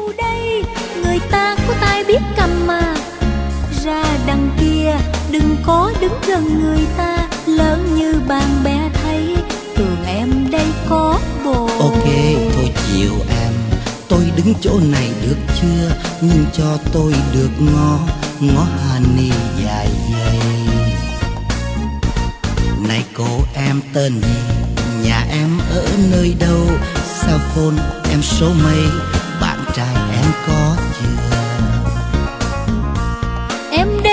đâu đây, người ta có tai biết cầm mà. Ra đằng kia đừng có đứng gần người ta, lỡ như bạn bè thấy tưởng em đây có bồ. Ok, thôi chịu em, tôi đứng chỗ này được chưa? Nhưng cho tôi được ngó honey dài giây. Này cô em tên gì? Nhà em ở nơi đâu? Sao phone em số mấy? Bạn trai em có chưa? Em